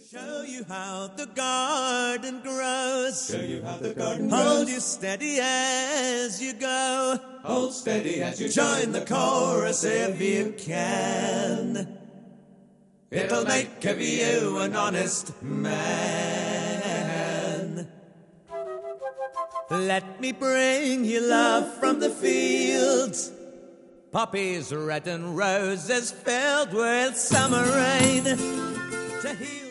Show you how the garden grows. Show you how the garden grows. Hold you steady as you go. Hold steady as you join the chorus if you can. It'll make of you an honest man. Let me bring you love from the fields. Poppies red and roses filled with summer rain. To heal